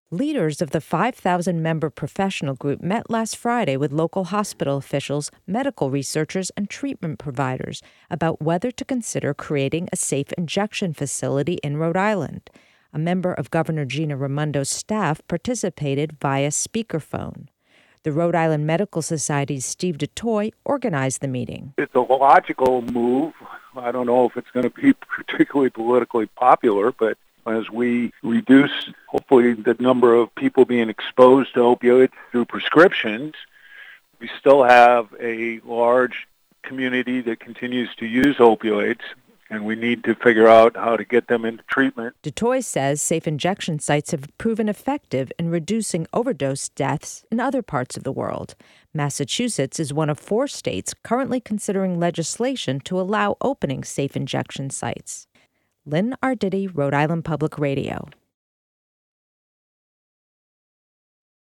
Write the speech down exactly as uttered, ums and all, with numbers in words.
Leaders of the five thousand member professional group met last Friday with local hospital officials, medical researchers, and treatment providers about whether to consider creating a safe injection facility in Rhode Island. A member of Governor Gina Raimondo's staff participated via speakerphone. The Rhode Island Medical Society's Steve DeToy organized the meeting. It's a logical move. I don't know if it's going to be particularly politically popular, but as we reduce, hopefully, the number of people being exposed to opioids through prescriptions, we still have a large community that continues to use opioids, and we need to figure out how to get them into treatment. DeToy says safe injection sites have proven effective in reducing overdose deaths in other parts of the world. Massachusetts is one of four states currently considering legislation to allow opening safe injection sites. Lynn Arditi, Rhode Island Public Radio.